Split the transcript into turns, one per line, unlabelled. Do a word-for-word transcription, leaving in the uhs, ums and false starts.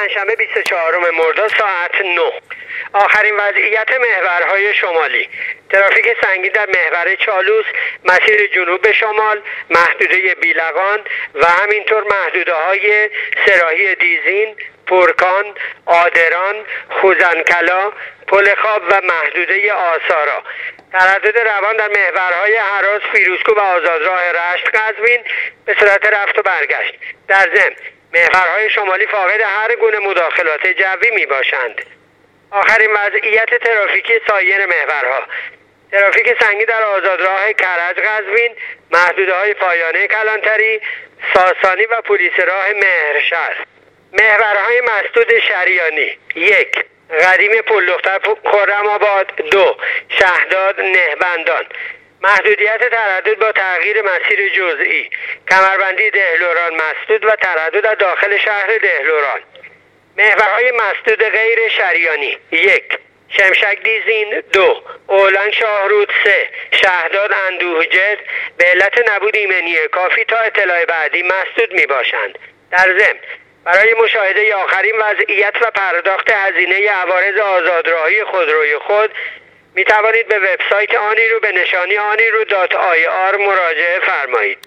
پنجشنبه بیست و چهارم مرداد ساعت نه. آخرین وضعیت محورهای شمالی: ترافیک سنگین در محور چالوس، مسیر جنوب به شمال، محدوده بیلقان و همینطور محدوده های سراحی دیزین، پرکان، آدران، خوزنکلا، پل خواب و محدوده آسارا. تردد روان در محورهای هراس، فیروزکوه و آزادراه رشت قزوین به صورت رفت و برگشت. در ضمن محورهای شمالی فاقد هر گونه مداخلات جوی می باشند. آخرین وضعیت ترافیکی سایر محورها: ترافیک سنگین در آزادراه کرج قزوین، محدوده های پایانه کلانتری، ساسانی و پلیس راه مهرشهر. محورهای مسدود شریانی: یک، قدیم پلدختر خرم‌آباد. دو، شهداد نهبندان. محدودیت تردد با تغییر مسیر جزئی: کمربندی دهلوران مسدود و تردد در داخل شهر دهلوران. محورهای مسدود غیر شریانی: یک، شمشک دیزین. دو، اولان شاهرود. سه، شهداد اندوهجد به علت نبود ایمنی کافی تا اطلاع بعدی مسدود می باشند. در ضمن برای مشاهده آخرین وضعیت و پرداخت هزینه عوارض آزادراهی خودروی خود می توانید به وبسایت آنیرو به نشانی آنیرو دات آی آر مراجعه فرمایید.